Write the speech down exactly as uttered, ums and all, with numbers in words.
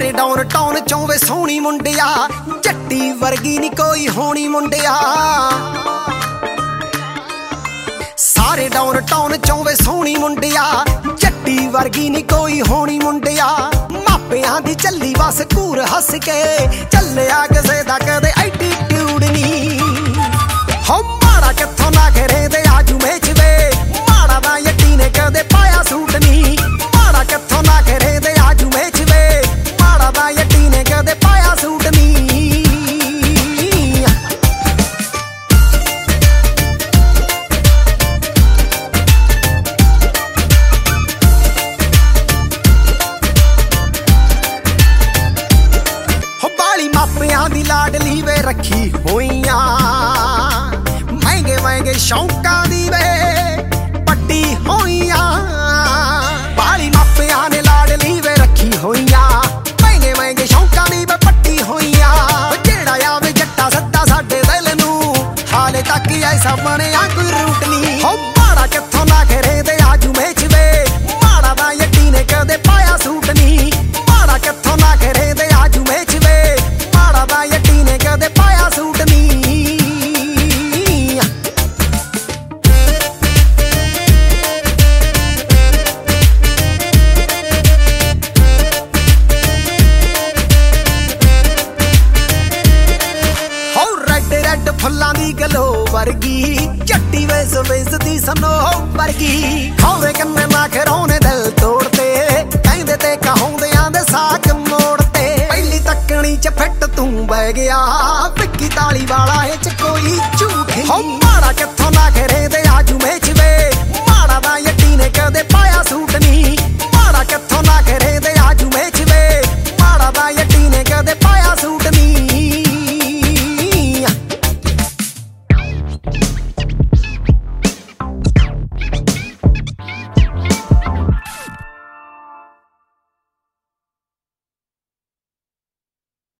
ਸਾਰੇ down town ਚੋਂ ਵੇ ਸੋਹਣੀ ਮੁੰਡਿਆ, ਜੱਟੀ ਵਰਗੀ ਨੀ ਕੋਈ ਹੋਣੀ ਮੁੰਡਿਆ। ਸਾਰੇ ਡਾਊਨ ਟਾਊਨ ਚੋਂ ਵੇ ਸੋਹਣੀ ਮੁੰਡਿਆ, ਜੱਟੀ ਵਰਗੀ ਨੀ ਕੋਈ ਹੋਣੀ ਮੁੰਡਿਆ। ਮਾਪਿਆਂ ਦੀ ਚੱਲੀ ਬਸ ਘੂਰ ਹੱਸ ਕੇ, ਚੱਲਿਆ ਕਿਸੇ ਦਾ ਕਦੇ ਐਟੀਟਿਊਡ ਨੀ। ਹੋ ਮਾੜਾ ਕਿੱਥੋਂ ਨਾ ਕਰੇ ਤੇ ਆਜੂ ਮੇਚ ਵੇ, ਮਾੜਾ ਦਾ ਯੱਟੀ ਨੇ ਕਦੇ ਪਾਇਆ ਸੂਟ ਨੀ। ਮਾੜਾ ਕਿੱਥੋਂ ਨਾ ਕਰੇ ਤੇ ਆਜੂ ਮੇਚ ਵੇ, ਮਾੜਾ ਦਾ ਯੱਟੀ ਨੇ ਕਦੇ ਪਾਇਆ ਸੂਟ ਨੀ। ਮਾਪਿਆਂ ਦੀ ਲਾਡਲੀ ਵੇ ਰੱਖੀ ਹੋਈਆਂ, ਮਹਿੰਗੇ ਮਹਿੰਗੇ ਸ਼ੌਂਕਾਂ ਦੀ ਵੇ ਪੱਟੀ ਹੋਈਆਂ। ਬਾਲੀ ਮਾਪਿਆਂ ਨੇ ਲਾਡਲੀ ਵੇ ਰੱਖੀ ਹੋਈਆਂ, ਮਹਿੰਗੇ ਮਹਿੰਗੇ ਸ਼ੌਂਕਾਂ ਦੀ ਵੇ ਪੱਟੀ ਹੋਈਆਂ। ਜਿਹੜਾ ਆਵੇ ਜੱਟਾ ਸੱਦਾ ਸਾਡੇ ਦਿਲ ਨੂੰ, ਹਾਲੇ ਤੱਕ ਐਸਾ ਬਣਿਆ ਕੋਈ ਰੂਟ ਨੀ। ਹੋ ਮਾੜਾ ਕਿੱਥੋਂ ਨਾ ਕਰੇ ਤੇ ਆਜੂ ਮੇਚ ਵੇ, ਮਾੜਾ ਦਾ ਯੱਟੀ ਨੇ ਕਦੇ ਪਾਇਆ ਸੂਟ ਨੀ। ਮਾੜਾ ਕਿੱਥੋਂ ਨਾ ਕਰੇ ਤੇ ਆਜੂ ਮੇਚ ਵੇ, ਮਾੜਾ ਦਾ ਯੱਟੀ ਨੇ ਕਦੇ ਪਾਇਆ ਸੂਟ ਨੀ। ਹੋ ਰੈਡ ਰੈਡ ਫੁੱਲਾਂ ਦੀ ਗਲੋ ਵਰਗੀ, ਜੱਟੀ ਵੇਸ ਵੇਸ ਦੀ ਸਨੋ ਵਰਗੀ। ਖਾਉਂਦੇ ਕੰਨੇ ਨਾ ਖਰੋਨੇ ਦਿਲ ਤੋੜਤੇ, ਕਹਿੰਦੇ ਤੇ ਕਹਾਉਂਦਿਆਂ ਦੇ ਸਾਕ ਮੋੜਤੇ। ਪਹਿਲੀ ਤੱਕਣੀ ਚ ਫਿੱਟ ਤੂੰ ਬਹਿ ਗਿਆ, ਵਿੱਕੀ ਤਾਲੀ ਵਾਲਾ ਇਹ ਚ ਕੋਈ ਝੂਠ ਨੀ। ਹੋ ਮਾੜਾ ਕਿੱਥੋਂ ਨਾ ਕਰੇ